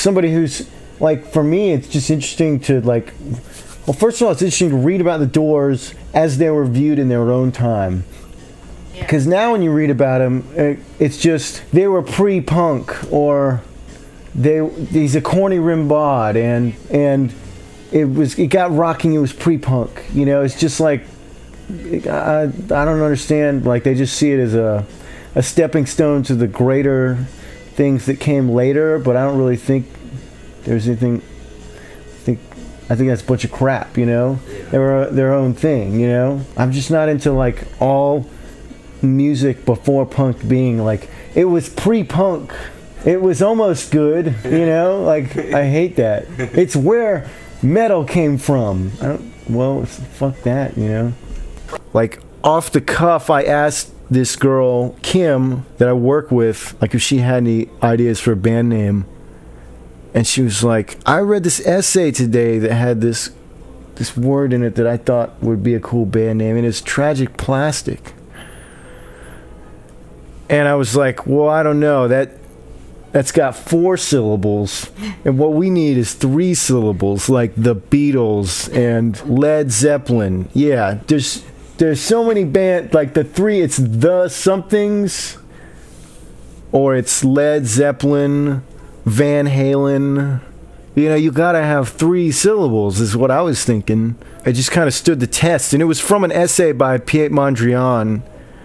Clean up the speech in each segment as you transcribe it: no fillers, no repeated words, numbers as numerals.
somebody who's like, for me, it's just interesting to like. Well, first of all, it's interesting to read about the Doors as they were viewed in their own time. Because now when you read about them, it's just they were pre-punk, or he's a corny Rimbaud, and it got rocking. It was pre-punk. You know, it's just like I don't understand. Like, they just see it as a stepping stone to the greater things that came later. But I don't really think there's anything. I think that's a bunch of crap. You know, they were their own thing. You know, I'm just not into like all music before punk being like, it was pre-punk, it was almost good, you know, like I hate that. It's where metal came from. Fuck that, you know. Like, off the cuff, I asked this girl Kim that I work with, like, if she had any ideas for a band name, and she was like, I read this essay today that had this word in it that I thought would be a cool band name, and it's Tragic Plastic. And I was like, well, I don't know. That's got 4 syllables. And what we need is 3 syllables, like the Beatles and Led Zeppelin. Yeah, there's so many bands, like the 3, it's the somethings, or it's Led Zeppelin, Van Halen. You know, you gotta have 3 syllables, is what I was thinking. It just kind of stood the test. And it was from an essay by Piet Mondrian.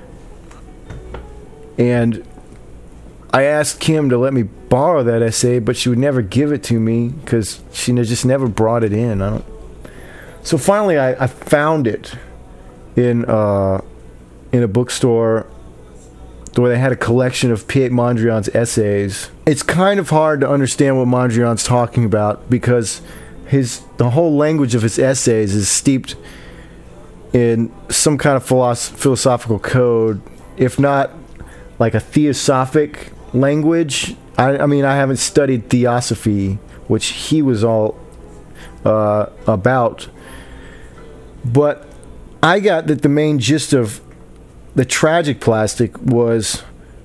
And I asked Kim to let me borrow that essay, but she would never give it to me because she just never brought it in. So finally, I found it in a bookstore where they had a collection of Piet Mondrian's essays. It's kind of hard to understand what Mondrian's talking about because the whole language of his essays is steeped in some kind of philosophical code, if not like a theosophic language. I mean, I haven't studied theosophy, which he was all about, but I got that the main gist of the Tragic Plastic was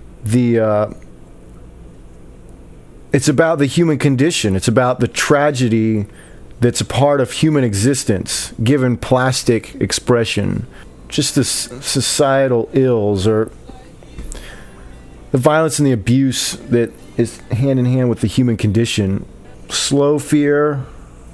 it's about the human condition. It's about the tragedy that's a part of human existence, given plastic expression. Just the societal ills, or the violence and the abuse that is hand in hand with the human condition. Slow fear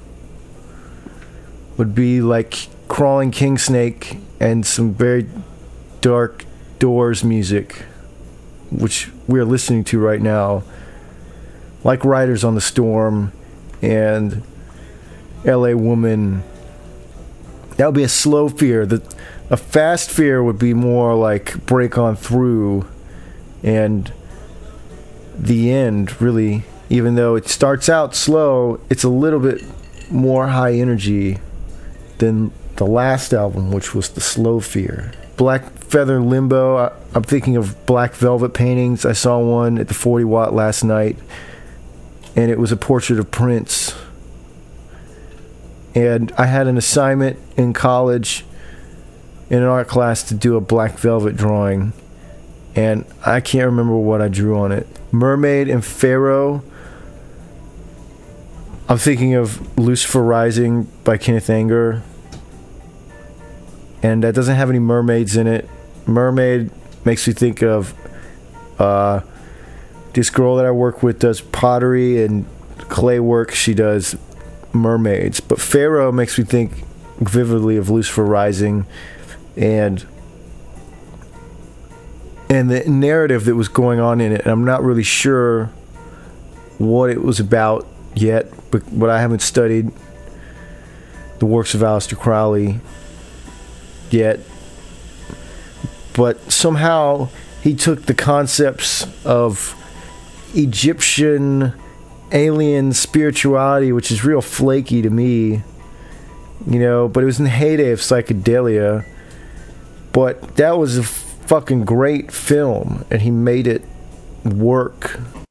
would be like Crawling King Snake and some very dark Doors music, which we're listening to right now, like Riders on the Storm and LA Woman. That would be a slow fear. A fast fear would be more like Break On Through, and The End, really. Even though it starts out slow, it's a little bit more high energy than the last album, which was the Slow Fear. Black Feather Limbo, I'm thinking of Black Velvet paintings. I saw one at the 40 Watt last night, and it was a portrait of Prince. And I had an assignment in college in an art class to do a Black Velvet drawing, and I can't remember what I drew on it. Mermaid and Pharaoh, I'm thinking of Lucifer Rising by Kenneth Anger, and that doesn't have any mermaids in it. Mermaid makes me think of this girl that I work with does pottery and clay work. She does mermaids. But Pharaoh makes me think vividly of Lucifer Rising and the narrative that was going on in it. And I'm not really sure what it was about yet, but I haven't studied the works of Aleister Crowley yet. But somehow he took the concepts of Egyptian alien spirituality, which is real flaky to me, you know, but it was in the heyday of psychedelia. But that was a fucking great film, and he made it work.